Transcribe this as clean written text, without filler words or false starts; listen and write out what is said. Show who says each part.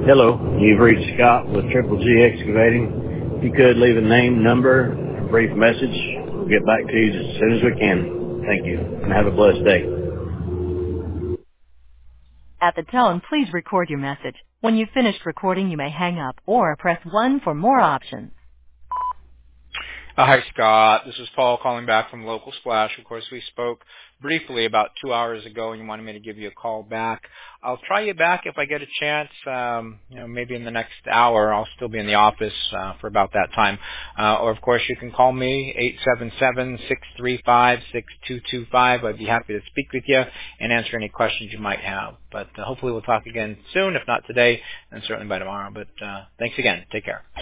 Speaker 1: Hello, you've reached Scott with Triple G Excavating. If you could leave a name, number, a brief message, we'll get back to you as soon as we can. Thank you, and have a blessed day.
Speaker 2: At the tone, please record your message. When you've finished recording, you may hang up or press 1 for more options.
Speaker 3: Hi, Scott. This is Paul calling back from Local Splash. Of course, we spoke briefly about 2 hours ago, and you wanted me to give you a call back. I'll try you back if I get a chance. Maybe in the next hour. I'll still be in the office for about that time. Or, of course, you can call me 877-635-6225. I'd be happy to speak with you and answer any questions you might have. But hopefully we'll talk again soon, if not today, and certainly by tomorrow. But thanks again. Take care.